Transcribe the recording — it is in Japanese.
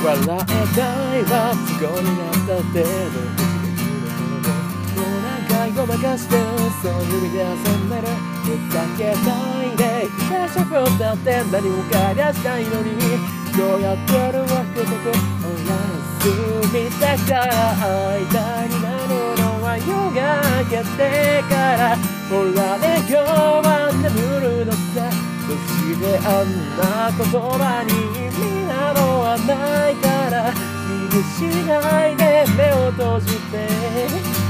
笑えたいは不幸になった程度もう何回ごまかしてそう指で遊んでるふざけないで大丈夫だって何も返したいのにどうやってるわけでおやすみだから間になるのは夜が明けてからほらね今日は眠るのさどうしてあんな言葉に意味などはないから気にしないで目を閉じて